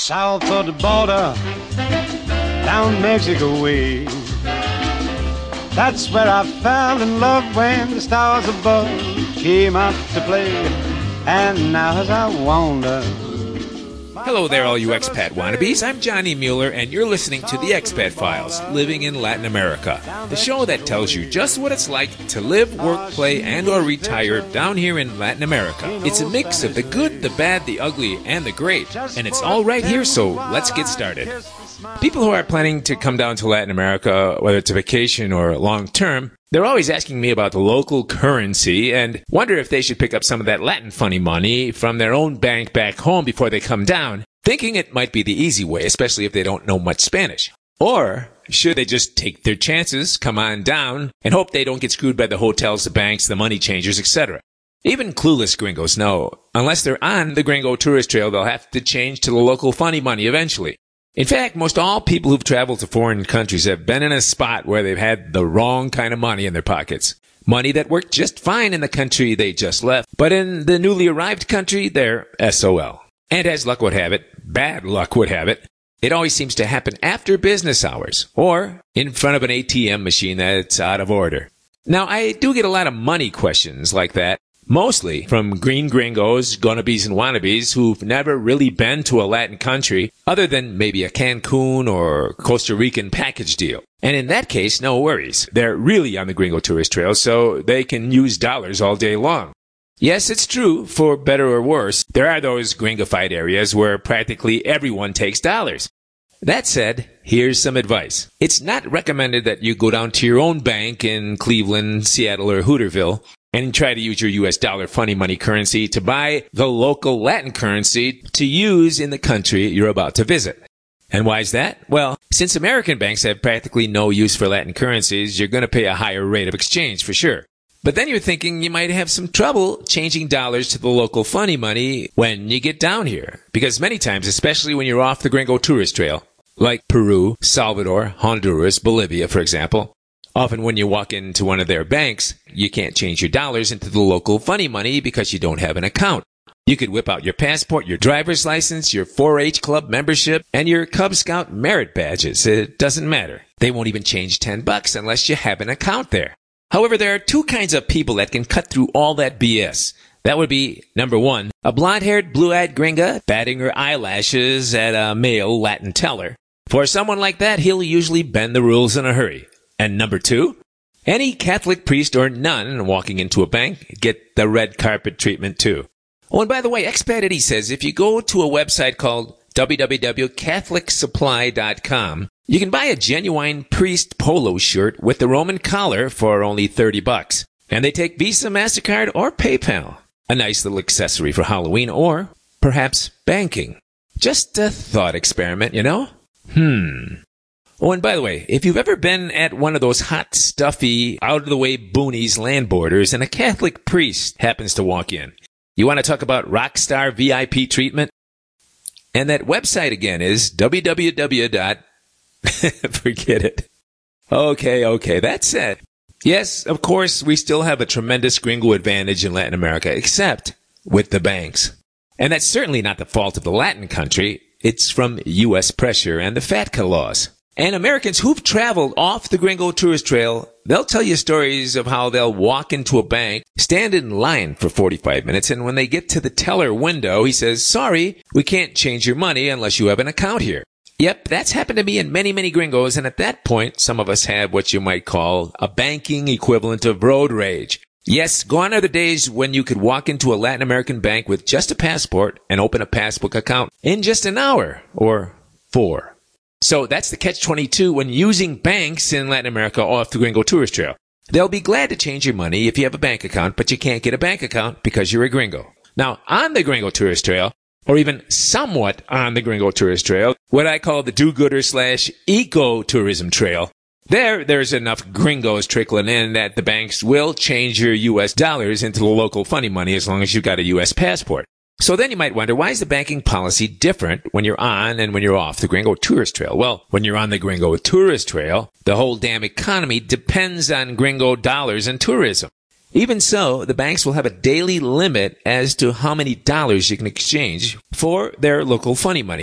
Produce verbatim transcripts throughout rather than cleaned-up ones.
south of the border, down Mexico way. That's where I fell in love when the stars above came out to play. And now as I wander. Hello there, all you expat wannabes. I'm Johnny Mueller, and you're listening to The Expat Files, Living in Latin America, the show that tells you just what it's like to live, work, play, and or retire down here in Latin America. It's a mix of the good, the bad, the ugly, and the great, and it's all right here, so let's get started. People who are planning to come down to Latin America, whether it's a vacation or long-term, they're always asking me about the local currency and wonder if they should pick up some of that Latin funny money from their own bank back home before they come down, thinking it might be the easy way, especially if they don't know much Spanish. Or should they just take their chances, come on down, and hope they don't get screwed by the hotels, the banks, the money changers, et cetera? Even clueless gringos know, unless they're on the gringo tourist trail, they'll have to change to the local funny money eventually. In fact, most all people who've traveled to foreign countries have been in a spot where they've had the wrong kind of money in their pockets. Money that worked just fine in the country they just left, but in the newly arrived country, they're S O L. And as luck would have it, bad luck would have it, it always seems to happen after business hours, or in front of an A T M machine that's out of order. Now, I do get a lot of money questions like that, mostly from green gringos, gonnabes, and wannabes who've never really been to a Latin country other than maybe a Cancun or Costa Rican package deal. And in that case, no worries. They're really on the gringo tourist trail, so they can use dollars all day long. Yes, it's true, for better or worse, there are those gringified areas where practically everyone takes dollars. That said, here's some advice. It's not recommended that you go down to your own bank in Cleveland, Seattle, or Hooterville and try to use your U S dollar funny money currency to buy the local Latin currency to use in the country you're about to visit. And why is that? Well, since American banks have practically no use for Latin currencies, you're going to pay a higher rate of exchange for sure. But then you're thinking you might have some trouble changing dollars to the local funny money when you get down here. Because many times, especially when you're off the gringo tourist trail, like Peru, Salvador, Honduras, Bolivia, for example, often when you walk into one of their banks, you can't change your dollars into the local funny money because you don't have an account. You could whip out your passport, your driver's license, your four H club membership, and your Cub Scout merit badges. It doesn't matter. They won't even change ten bucks unless you have an account there. However, there are two kinds of people that can cut through all that B S. That would be, number one, a blonde-haired, blue-eyed gringa batting her eyelashes at a male Latin teller. For someone like that, he'll usually bend the rules in a hurry. And number two, any Catholic priest or nun walking into a bank get the red carpet treatment too. Oh, and by the way, Expat Eddie says if you go to a website called w w w dot catholic supply dot com, you can buy a genuine priest polo shirt with the Roman collar for only thirty bucks. And they take Visa, MasterCard, or PayPal. A nice little accessory for Halloween or perhaps banking. Just a thought experiment, you know? Hmm. Oh, and by the way, if you've ever been at one of those hot, stuffy, out-of-the-way boonies land borders and a Catholic priest happens to walk in, you want to talk about rockstar V I P treatment? And that website again is w w w dot forget it. Okay, okay, that's it. Yes, of course, we still have a tremendous gringo advantage in Latin America, except with the banks. And that's certainly not the fault of the Latin country. It's from U S pressure and the FATCA laws. And Americans who've traveled off the gringo tourist trail, they'll tell you stories of how they'll walk into a bank, stand in line for forty-five minutes, and when they get to the teller window, he says, sorry, we can't change your money unless you have an account here. Yep, that's happened to me in many, many gringos, and at that point, some of us have what you might call a banking equivalent of road rage. Yes, gone are the days when you could walk into a Latin American bank with just a passport and open a passbook account in just an hour or four. So that's the catch twenty-two when using banks in Latin America off the gringo tourist trail. They'll be glad to change your money if you have a bank account, but you can't get a bank account because you're a gringo. Now, on the gringo tourist trail, or even somewhat on the gringo tourist trail, what I call the do-gooder slash eco-tourism trail, there, there's enough gringos trickling in that the banks will change your U S dollars into the local funny money as long as you've got a U S passport. So then you might wonder, why is the banking policy different when you're on and when you're off the gringo tourist trail? Well, when you're on the gringo tourist trail, the whole damn economy depends on gringo dollars and tourism. Even so, the banks will have a daily limit as to how many dollars you can exchange for their local funny money.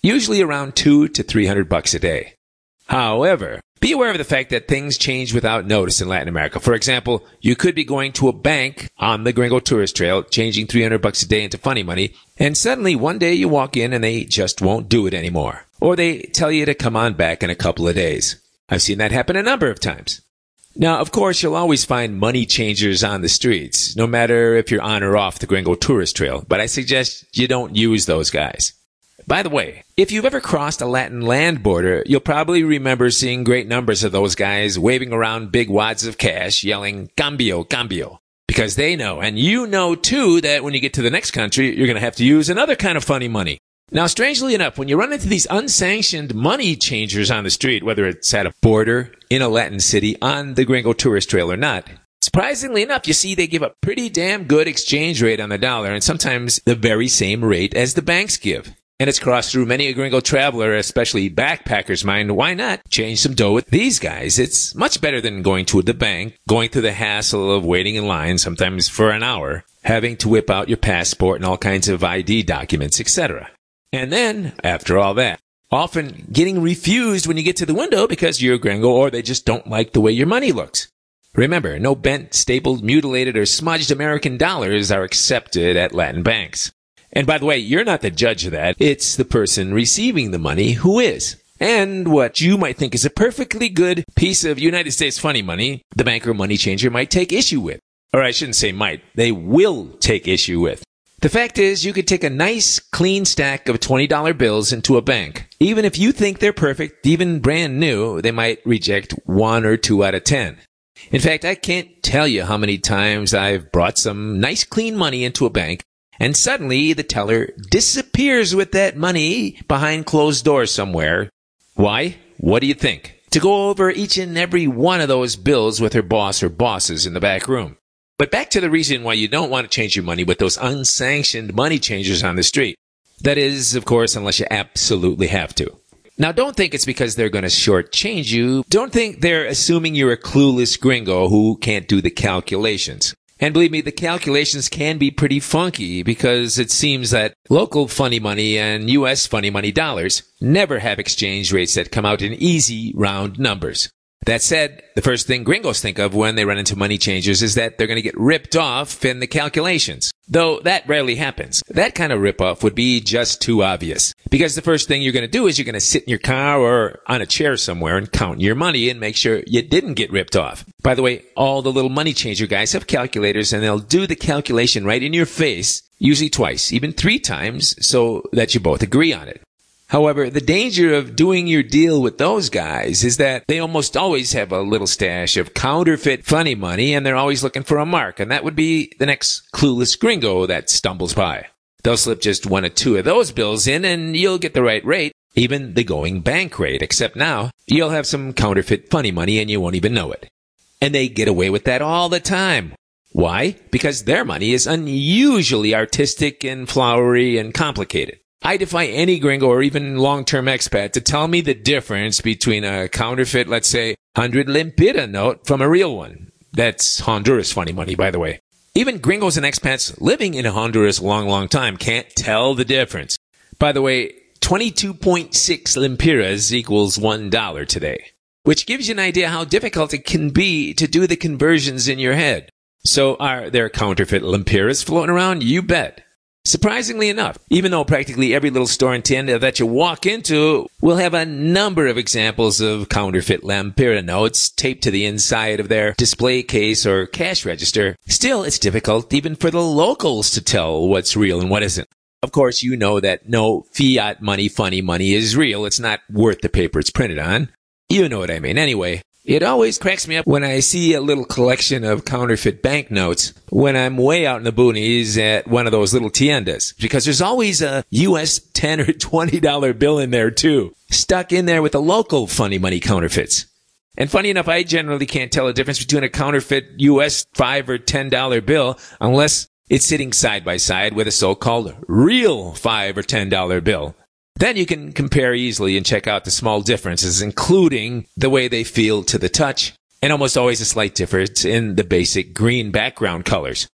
usually around two to three hundred bucks a day. However, be aware of the fact that things change without notice in Latin America. For example, you could be going to a bank on the Gringo Tourist Trail, changing three hundred bucks a day into funny money, and suddenly one day you walk in and they just won't do it anymore. Or they tell you to come on back in a couple of days. I've seen that happen a number of times. Now, of course, you'll always find money changers on the streets, no matter if you're on or off the Gringo Tourist Trail, but I suggest you don't use those guys. By the way, if you've ever crossed a Latin land border, you'll probably remember seeing great numbers of those guys waving around big wads of cash, yelling, "Cambio, cambio." Because they know, and you know too, that when you get to the next country, you're going to have to use another kind of funny money. Now, strangely enough, when you run into these unsanctioned money changers on the street, whether it's at a border, in a Latin city, on the Gringo Tourist Trail or not, surprisingly enough, you see they give a pretty damn good exchange rate on the dollar, and sometimes the very same rate as the banks give. And it's crossed through many a gringo traveler, especially backpackers' mind. Why not change some dough with these guys? It's much better than going to the bank, going through the hassle of waiting in line, sometimes for an hour, having to whip out your passport and all kinds of I D documents, et cetera. And then, after all that, often getting refused when you get to the window because you're a gringo or they just don't like the way your money looks. Remember, no bent, stapled, mutilated, or smudged American dollars are accepted at Latin banks. And by the way, you're not the judge of that. It's the person receiving the money who is. And what you might think is a perfectly good piece of United States funny money, the bank or money changer might take issue with. Or I shouldn't say might. They will take issue with. The fact is, you could take a nice, clean stack of twenty dollar bills into a bank. Even if you think they're perfect, even brand new, they might reject one or two out of ten. In fact, I can't tell you how many times I've brought some nice, clean money into a bank, and suddenly the teller disappears with that money behind closed doors somewhere. Why? What do you think? To go over each and every one of those bills with her boss or bosses in the back room. But back to the reason why you don't want to change your money with those unsanctioned money changers on the street. That is, of course, unless you absolutely have to. Now, don't think it's because they're going to shortchange you. Don't think they're assuming you're a clueless gringo who can't do the calculations. And believe me, the calculations can be pretty funky because it seems that local funny money and U S funny money dollars never have exchange rates that come out in easy, round numbers. That said, the first thing gringos think of when they run into money changers is that they're going to get ripped off in the calculations. Though that rarely happens. That kind of rip-off would be just too obvious. Because the first thing you're going to do is you're going to sit in your car or on a chair somewhere and count your money and make sure you didn't get ripped off. By the way, all the little money changer guys have calculators and they'll do the calculation right in your face, usually twice, even three times, so that you both agree on it. However, the danger of doing your deal with those guys is that they almost always have a little stash of counterfeit funny money and they're always looking for a mark, and that would be the next clueless gringo that stumbles by. They'll slip just one or two of those bills in and you'll get the right rate, even the going bank rate, except now you'll have some counterfeit funny money and you won't even know it. And they get away with that all the time. Why? Because their money is unusually artistic and flowery and complicated. I defy any gringo or even long-term expat to tell me the difference between a counterfeit, let's say, one hundred lempira note from a real one. That's Honduras funny money, by the way. Even gringos and expats living in Honduras a long, long time can't tell the difference. By the way, twenty-two point six lempiras equals one dollar today, which gives you an idea how difficult it can be to do the conversions in your head. So are there counterfeit lempiras floating around? You bet. Surprisingly enough, even though practically every little store in Tienda that you walk into will have a number of examples of counterfeit lempira notes taped to the inside of their display case or cash register, still it's difficult even for the locals to tell what's real and what isn't. Of course, you know that no fiat money, funny money is real. It's not worth the paper it's printed on. You know what I mean. Anyway, it always cracks me up when I see a little collection of counterfeit banknotes when I'm way out in the boonies at one of those little tiendas, because there's always a U S ten or twenty dollar bill in there too, stuck in there with the local funny money counterfeits. And funny enough, I generally can't tell the difference between a counterfeit U S five or ten dollar bill unless it's sitting side by side with a so-called real five or ten dollar bill. Then you can compare easily and check out the small differences, including the way they feel to the touch, and almost always a slight difference in the basic green background colors.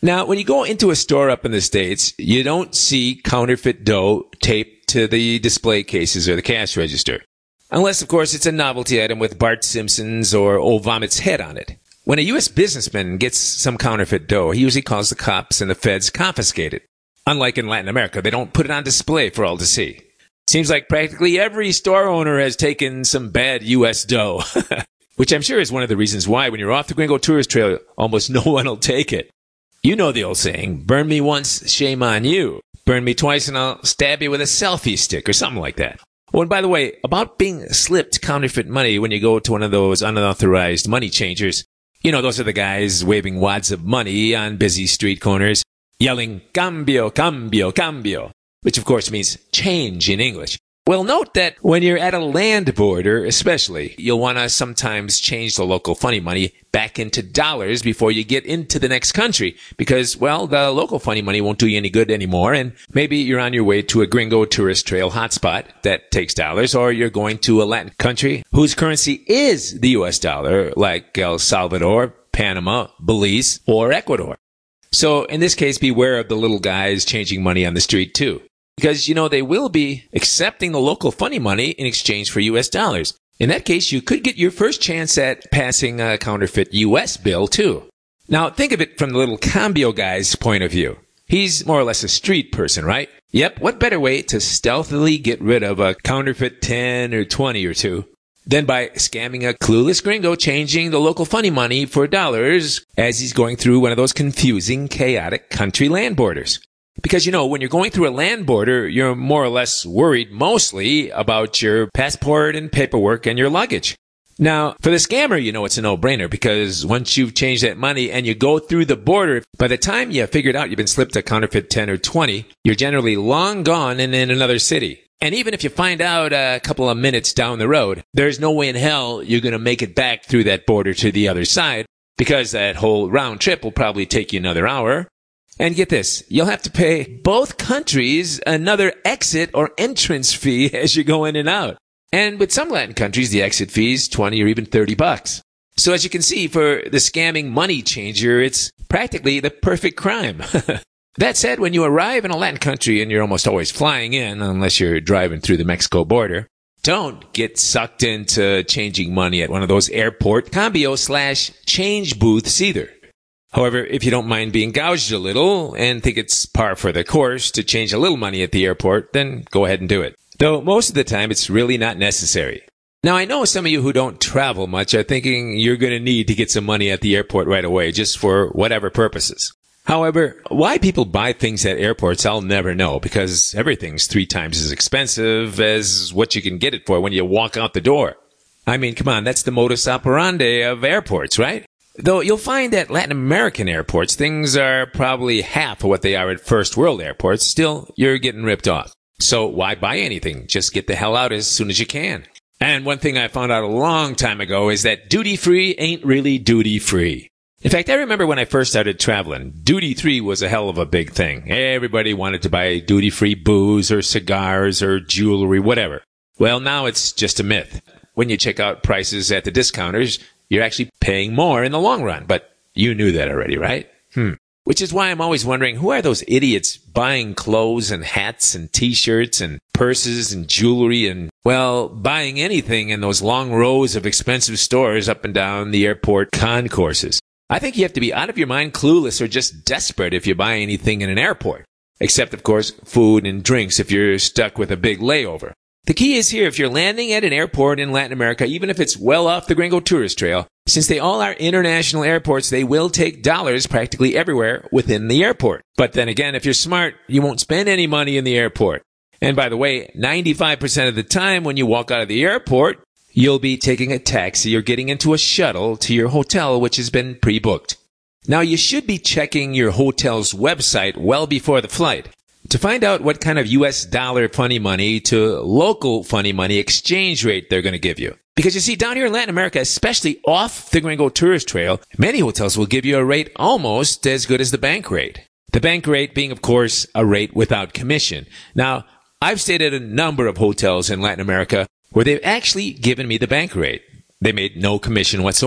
Now, when you go into a store up in the States, you don't see counterfeit dough taped to the display cases or the cash register. Unless, of course, it's a novelty item with Bart Simpson's or Old Vomit's head on it. When a U S businessman gets some counterfeit dough, he usually calls the cops and the feds confiscate it. Unlike in Latin America, they don't put it on display for all to see. Seems like practically every store owner has taken some bad U S dough, which I'm sure is one of the reasons why when you're off the Gringo Tourist Trail, almost no one will take it. You know the old saying, burn me once, shame on you. Burn me twice and I'll stab you with a selfie stick or something like that. Oh, and by the way, about being slipped counterfeit money when you go to one of those unauthorized money changers. You know, those are the guys waving wads of money on busy street corners, yelling, cambio, cambio, cambio, which of course means change in English. Well, note that when you're at a land border, especially, you'll want to sometimes change the local funny money back into dollars before you get into the next country because, well, the local funny money won't do you any good anymore, and maybe you're on your way to a Gringo Tourist Trail hotspot that takes dollars, or you're going to a Latin country whose currency is the U S dollar, like El Salvador, Panama, Belize, or Ecuador. So, in this case, beware of the little guys changing money on the street, too. Because, you know, they will be accepting the local funny money in exchange for U S dollars. In that case, you could get your first chance at passing a counterfeit U S bill, too. Now, think of it from the little cambio guy's point of view. He's more or less a street person, right? Yep, what better way to stealthily get rid of a counterfeit ten or twenty or two than by scamming a clueless gringo changing the local funny money for dollars as he's going through one of those confusing, chaotic country land borders. Because, you know, when you're going through a land border, you're more or less worried mostly about your passport and paperwork and your luggage. Now, for the scammer, you know it's a no-brainer because once you've changed that money and you go through the border, by the time you figured out you've been slipped a counterfeit ten or twenty, you're generally long gone and in another city. And even if you find out a couple of minutes down the road, there's no way in hell you're going to make it back through that border to the other side because that whole round trip will probably take you another hour. And get this, you'll have to pay both countries another exit or entrance fee as you go in and out. And with some Latin countries, the exit fee is twenty or even thirty bucks. So as you can see, for the scamming money changer, it's practically the perfect crime. That said, when you arrive in a Latin country, and you're almost always flying in, unless you're driving through the Mexico border, don't get sucked into changing money at one of those airport cambio slash change booths either. However, if you don't mind being gouged a little and think it's par for the course to change a little money at the airport, then go ahead and do it. Though most of the time, it's really not necessary. Now, I know some of you who don't travel much are thinking you're going to need to get some money at the airport right away, just for whatever purposes. However, why people buy things at airports, I'll never know, because everything's three times as expensive as what you can get it for when you walk out the door. I mean, come on, that's the modus operandi of airports, right? Though you'll find at Latin American airports, things are probably half of what they are at first world airports. Still, you're getting ripped off. So why buy anything? Just get the hell out as soon as you can. And one thing I found out a long time ago is that duty-free ain't really duty-free. In fact, I remember when I first started traveling, duty-free was a hell of a big thing. Everybody wanted to buy duty-free booze or cigars or jewelry, whatever. Well, now it's just a myth. When you check out prices at the discounters, you're actually paying more in the long run. But you knew that already, right? Hmm. Which is why I'm always wondering, who are those idiots buying clothes and hats and t-shirts and purses and jewelry and, well, buying anything in those long rows of expensive stores up and down the airport concourses? I think you have to be out of your mind clueless or just desperate if you buy anything in an airport. Except, of course, food and drinks if you're stuck with a big layover. The key is here, if you're landing at an airport in Latin America, even if it's well off the Gringo Tourist Trail, since they all are international airports, they will take dollars practically everywhere within the airport. But then again, if you're smart, you won't spend any money in the airport. And by the way, ninety-five percent of the time when you walk out of the airport, you'll be taking a taxi or getting into a shuttle to your hotel, which has been pre-booked. Now, you should be checking your hotel's website well before the flight to find out what kind of U S dollar funny money to local funny money exchange rate they're going to give you. Because you see, down here in Latin America, especially off the Gringo Tourist Trail, many hotels will give you a rate almost as good as the bank rate. The bank rate being, of course, a rate without commission. Now, I've stayed at a number of hotels in Latin America where they've actually given me the bank rate. They made no commission whatsoever.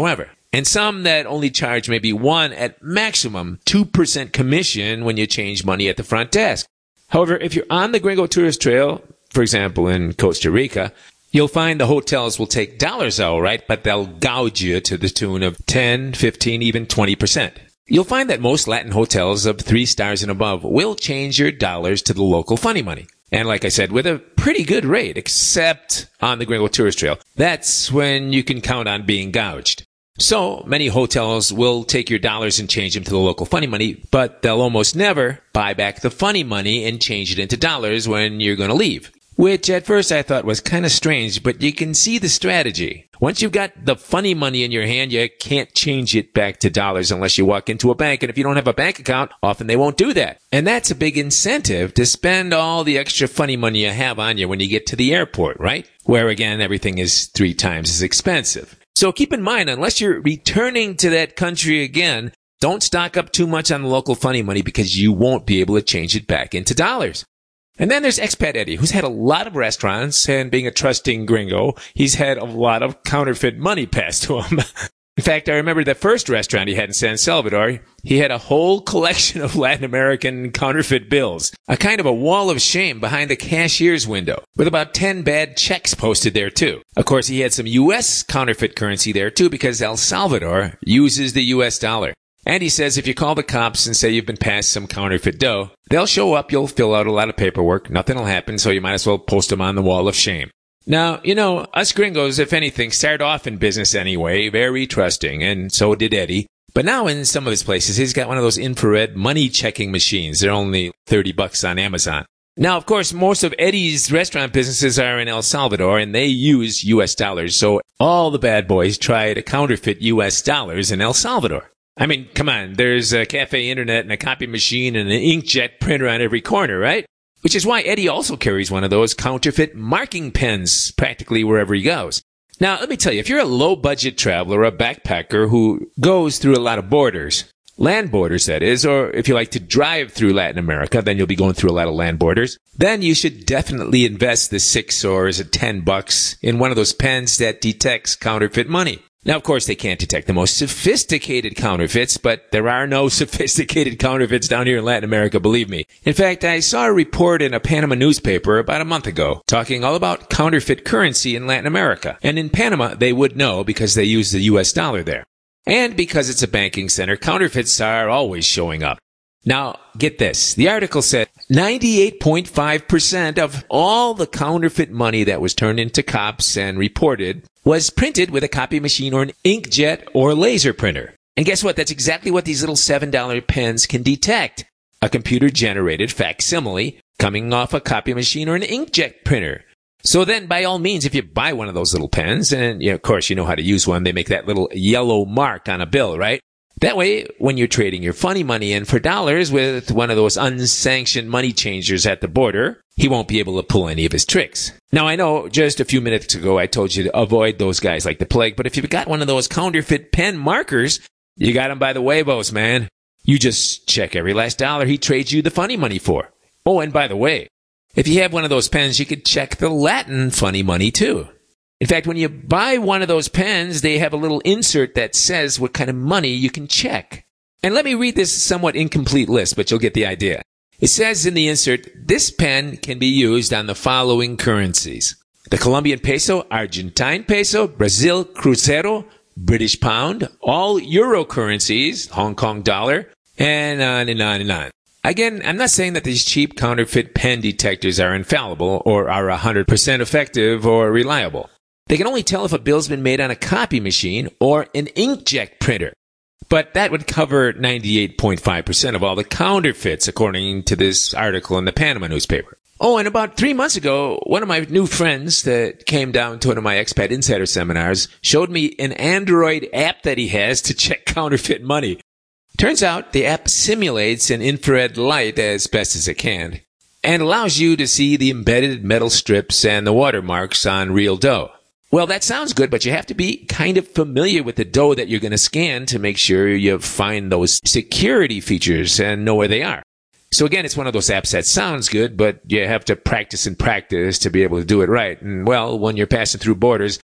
and some that only charge maybe one at maximum two percent commission when you change money at the front desk. However, if you're on the Gringo Tourist Trail, for example, in Costa Rica, you'll find the hotels will take dollars all right, but they'll gouge you to the tune of ten, fifteen, even twenty percent. You'll find that most Latin hotels of three stars and above will change your dollars to the local funny money. And like I said, with a pretty good rate, except on the Gringo Tourist Trail. That's when you can count on being gouged. So many hotels will take your dollars and change them to the local funny money, but they'll almost never buy back the funny money and change it into dollars when you're going to leave. Which at first I thought was kind of strange, but you can see the strategy. Once you've got the funny money in your hand, you can't change it back to dollars unless you walk into a bank. And if you don't have a bank account, often they won't do that. And that's a big incentive to spend all the extra funny money you have on you when you get to the airport, right? Where again, everything is three times as expensive. So keep in mind, unless you're returning to that country again, don't stock up too much on the local funny money because you won't be able to change it back into dollars. And then there's Expat Eddie, who's had a lot of restaurants, and being a trusting gringo, he's had a lot of counterfeit money passed to him. In fact, I remember the first restaurant he had in San Salvador, he had a whole collection of Latin American counterfeit bills, a kind of a wall of shame behind the cashier's window, with about ten bad checks posted there too. Of course, he had some U S counterfeit currency there too, because El Salvador uses the U S dollar. And he says if you call the cops and say you've been passed some counterfeit dough, they'll show up, you'll fill out a lot of paperwork, nothing will happen, so you might as well post them on the wall of shame. Now, you know, us gringos, if anything, start off in business anyway, very trusting, and so did Eddie. But now in some of his places, he's got one of those infrared money checking machines. They're only thirty bucks on Amazon. Now, of course, most of Eddie's restaurant businesses are in El Salvador, and they use U S dollars, so all the bad boys try to counterfeit U S dollars in El Salvador. I mean, come on, there's a cafe internet and a copy machine and an inkjet printer on every corner, right? Which is why Eddie also carries one of those counterfeit marking pens practically wherever he goes. Now, let me tell you, if you're a low-budget traveler, a backpacker who goes through a lot of borders, land borders that is, or if you like to drive through Latin America, then you'll be going through a lot of land borders, then you should definitely invest the six or is it ten bucks in one of those pens that detects counterfeit money. Now, of course, they can't detect the most sophisticated counterfeits, but there are no sophisticated counterfeits down here in Latin America, believe me. In fact, I saw a report in a Panama newspaper about a month ago talking all about counterfeit currency in Latin America. And in Panama, they would know because they use the U S dollar there. And because it's a banking center, counterfeits are always showing up. Now, get this. The article said ninety-eight point five percent of all the counterfeit money that was turned into cops and reported was printed with a copy machine or an inkjet or laser printer. And guess what? That's exactly what these little seven dollar pens can detect. A computer-generated facsimile coming off a copy machine or an inkjet printer. So then, by all means, if you buy one of those little pens, and you know, of course you know how to use one, they make that little yellow mark on a bill, right? That way, when you're trading your funny money in for dollars with one of those unsanctioned money changers at the border, he won't be able to pull any of his tricks. Now, I know just a few minutes ago I told you to avoid those guys like the plague, but if you've got one of those counterfeit pen markers, you got him by the huevos, man. You just check every last dollar he trades you the funny money for. Oh, and by the way, if you have one of those pens, you could check the Latin funny money too. In fact, when you buy one of those pens, they have a little insert that says what kind of money you can check. And let me read this somewhat incomplete list, but you'll get the idea. It says in the insert, this pen can be used on the following currencies: the Colombian peso, Argentine peso, Brazil crucero, British pound, all euro currencies, Hong Kong dollar, and on and on and on. Again, I'm not saying that these cheap counterfeit pen detectors are infallible or are one hundred percent effective or reliable. They can only tell if a bill's been made on a copy machine or an inkjet printer. But that would cover ninety-eight point five percent of all the counterfeits, according to this article in the Panama newspaper. Oh, and about three months ago, one of my new friends that came down to one of my Expat Insider seminars showed me an Android app that he has to check counterfeit money. Turns out the app simulates an infrared light as best as it can and allows you to see the embedded metal strips and the watermarks on real dough. Well, that sounds good, but you have to be kind of familiar with the dough that you're going to scan to make sure you find those security features and know where they are. So again, it's one of those apps that sounds good, but you have to practice and practice to be able to do it right. And well, when you're passing through borders,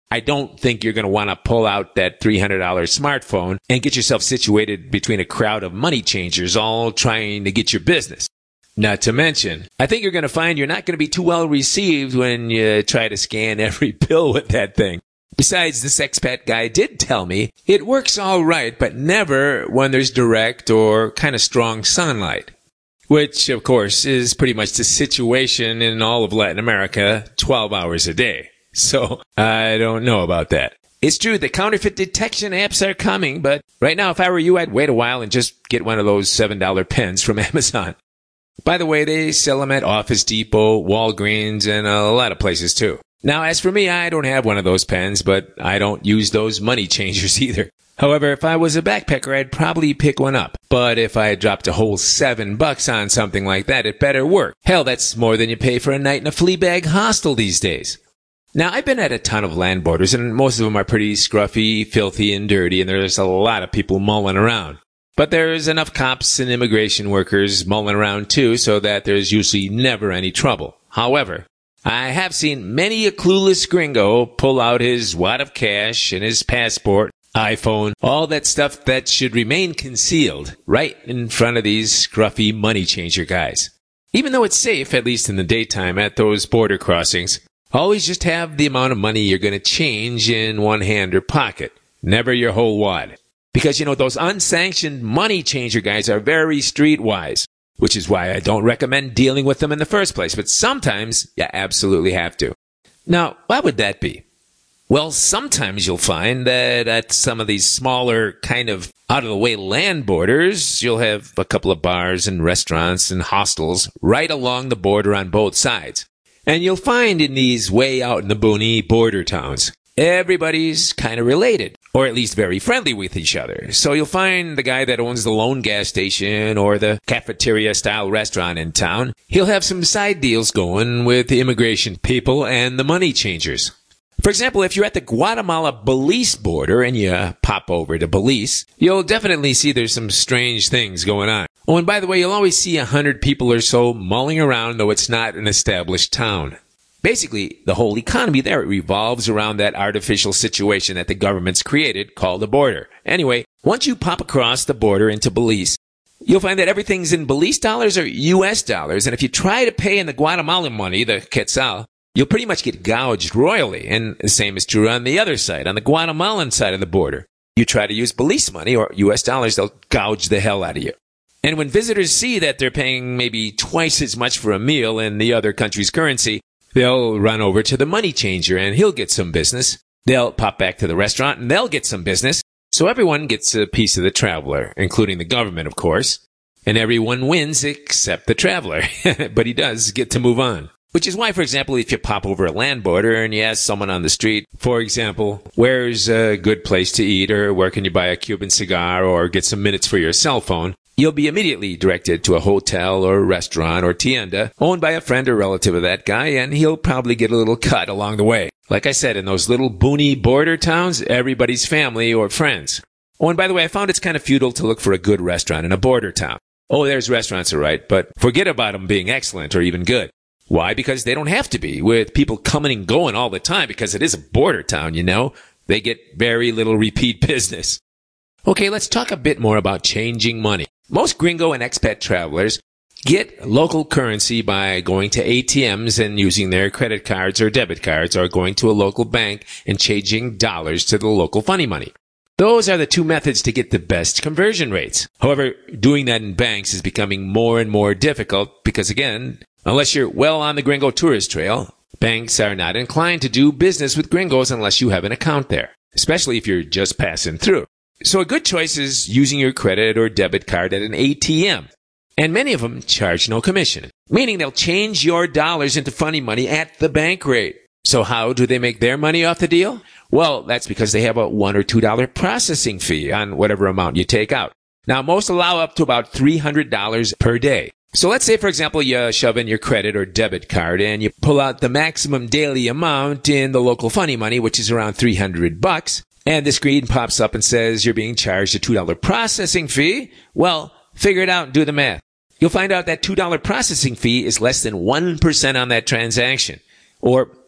I don't think you're going to want to pull out that three hundred dollars smartphone and get yourself situated between a crowd of money changers all trying to get your business. Not to mention, I think you're going to find you're not going to be too well received when you try to scan every bill with that thing. Besides, this expat guy did tell me it works all right, but never when there's direct or kind of strong sunlight. Which, of course, is pretty much the situation in all of Latin America twelve hours a day. So, I don't know about that. It's true, the counterfeit detection apps are coming, but right now, if I were you, I'd wait a while and just get one of those seven dollar pens from Amazon. By the way, they sell them at Office Depot, Walgreens, and a lot of places too. Now, as for me, I don't have one of those pens, but I don't use those money changers either. However, if I was a backpacker, I'd probably pick one up. But if I had dropped a whole seven bucks on something like that, it better work. Hell, that's more than you pay for a night in a flea bag hostel these days. Now, I've been at a ton of land borders, and most of them are pretty scruffy, filthy, and dirty, and there's a lot of people mulling around. But there's enough cops and immigration workers mulling around too, so that there's usually never any trouble. However, I have seen many a clueless gringo pull out his wad of cash and his passport, iPhone, all that stuff that should remain concealed right in front of these scruffy money changer guys. Even though it's safe, at least in the daytime at those border crossings, always just have the amount of money you're going to change in one hand or pocket, never your whole wad. Because, you know, those unsanctioned money changer guys are very streetwise, which is why I don't recommend dealing with them in the first place. But sometimes you absolutely have to. Now, why would that be? Well, sometimes you'll find that at some of these smaller kind of out-of-the-way land borders, you'll have a couple of bars and restaurants and hostels right along the border on both sides. And you'll find in these way out in the boony border towns, everybody's kind of related, or at least very friendly with each other. So you'll find the guy that owns the lone gas station or the cafeteria-style restaurant in town, he'll have some side deals going with the immigration people and the money changers. For example, if you're at the Guatemala-Belize border and you pop over to Belize, you'll definitely see there's some strange things going on. Oh, and by the way, you'll always see a hundred people or so mulling around, though it's not an established town. Basically, the whole economy there revolves around that artificial situation that the government's created called a border. Anyway, once you pop across the border into Belize, you'll find that everything's in Belize dollars or U S dollars, and if you try to pay in the Guatemalan money, the quetzal, you'll pretty much get gouged royally, and the same is true on the other side, on the Guatemalan side of the border. You try to use Belize money or U S dollars, they'll gouge the hell out of you. And when visitors see that they're paying maybe twice as much for a meal in the other country's currency, they'll run over to the money changer and he'll get some business. They'll pop back to the restaurant and they'll get some business. So everyone gets a piece of the traveler, including the government, of course. And everyone wins except the traveler. But he does get to move on. Which is why, for example, if you pop over a land border and you ask someone on the street, for example, where's a good place to eat or where can you buy a Cuban cigar or get some minutes for your cell phone, you'll be immediately directed to a hotel or restaurant or tienda owned by a friend or relative of that guy, and he'll probably get a little cut along the way. Like I said, in those little boony border towns, everybody's family or friends. Oh, and by the way, I found it's kind of futile to look for a good restaurant in a border town. Oh, there's restaurants, all right, but forget about them being excellent or even good. Why? Because they don't have to be, with people coming and going all the time, because it is a border town, you know. They get very little repeat business. Okay, let's talk a bit more about changing money. Most gringo and expat travelers get local currency by going to A T Ms and using their credit cards or debit cards, or going to a local bank and changing dollars to the local funny money. Those are the two methods to get the best conversion rates. However, doing that in banks is becoming more and more difficult because, again, unless you're well on the gringo tourist trail, banks are not inclined to do business with gringos unless you have an account there, especially if you're just passing through. So a good choice is using your credit or debit card at an A T M. And many of them charge no commission, meaning they'll change your dollars into funny money at the bank rate. So how do they make their money off the deal? Well, that's because they have a one or two dollar processing fee on whatever amount you take out. Now, most allow up to about three hundred dollars per day. So let's say, for example, you shove in your credit or debit card and you pull out the maximum daily amount in the local funny money, which is around three hundred bucks. And the screen pops up and says you're being charged a two dollar processing fee. Well, figure it out and do the math. You'll find out that two dollar processing fee is less than one percent on that transaction. Or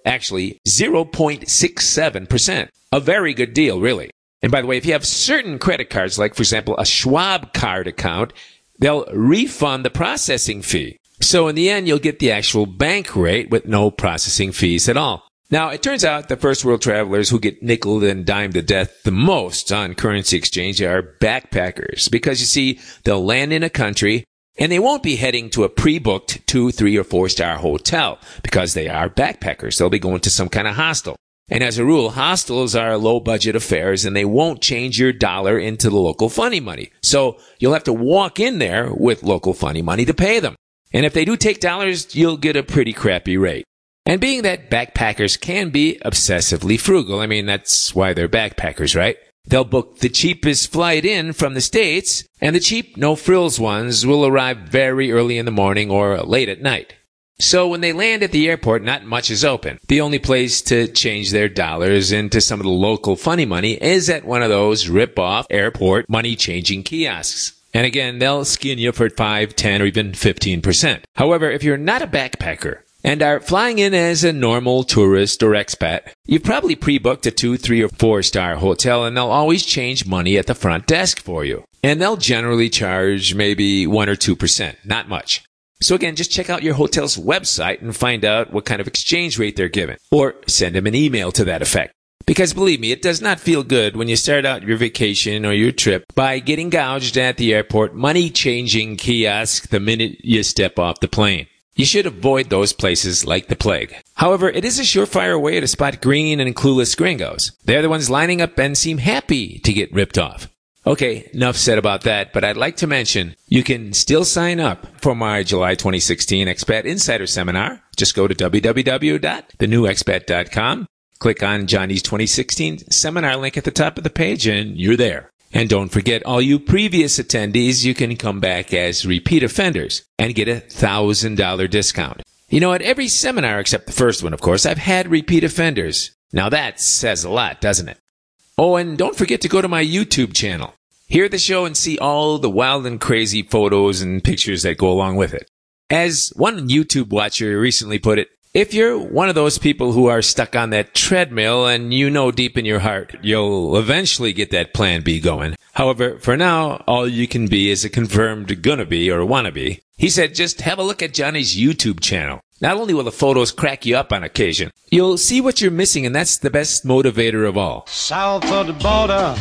Actually, zero point six seven percent. A very good deal, really. And by the way, if you have certain credit cards, like, for example, a Schwab card account, they'll refund the processing fee. So in the end, you'll get the actual bank rate with no processing fees at all. Now, it turns out the first world travelers who get nickeled and dimed to death the most on currency exchange are backpackers. Because, you see, they'll land in a country and they won't be heading to a pre-booked two, three, or four-star hotel because they are backpackers. They'll be going to some kind of hostel. And as a rule, hostels are low-budget affairs, and they won't change your dollar into the local funny money. So you'll have to walk in there with local funny money to pay them. And if they do take dollars, you'll get a pretty crappy rate. And being that backpackers can be obsessively frugal, I mean, that's why they're backpackers, right? They'll book the cheapest flight in from the States, and the cheap, no-frills ones will arrive very early in the morning or late at night. So when they land at the airport, not much is open. The only place to change their dollars into some of the local funny money is at one of those rip-off airport money-changing kiosks. And again, they'll skin you for five, ten, or even fifteen percent. However, if you're not a backpacker and are flying in as a normal tourist or expat, you've probably pre-booked a two, three, or four-star hotel, and they'll always change money at the front desk for you. And they'll generally charge maybe one or two percent, not much. So again, just check out your hotel's website and find out what kind of exchange rate they're giving. Or send them an email to that effect. Because believe me, it does not feel good when you start out your vacation or your trip by getting gouged at the airport money-changing kiosk the minute you step off the plane. You should avoid those places like the plague. However, it is a surefire way to spot green and clueless gringos. They're the ones lining up and seem happy to get ripped off. Okay, enough said about that, but I'd like to mention you can still sign up for my July twenty sixteen Expat Insider Seminar. Just go to w w w dot the new expat dot com, click on Johnny's twenty sixteen seminar link at the top of the page, and you're there. And don't forget, all you previous attendees, you can come back as repeat offenders and get a one thousand dollars discount. You know, at every seminar except the first one, of course, I've had repeat offenders. Now that says a lot, doesn't it? Oh, and don't forget to go to my YouTube channel. Hear the show and see all the wild and crazy photos and pictures that go along with it. As one YouTube watcher recently put it, if you're one of those people who are stuck on that treadmill and you know deep in your heart you'll eventually get that plan B going. However, for now, all you can be is a confirmed gonna be or wanna be. He said just have a look at Johnny's YouTube channel. Not only will the photos crack you up on occasion, you'll see what you're missing, and that's the best motivator of all. South of the border.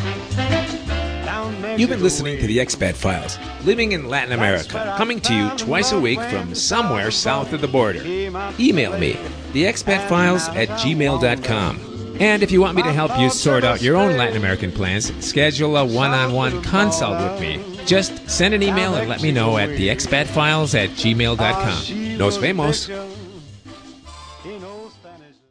You've been listening to the Expat Files, living in Latin America, coming to you twice a week from somewhere south of the border. Email me, the expat files at gmail dot com. And if you want me to help you sort out your own Latin American plans, schedule a one-on-one consult with me. Just send an email and let me know at the expat files at gmail dot com. Nos vemos.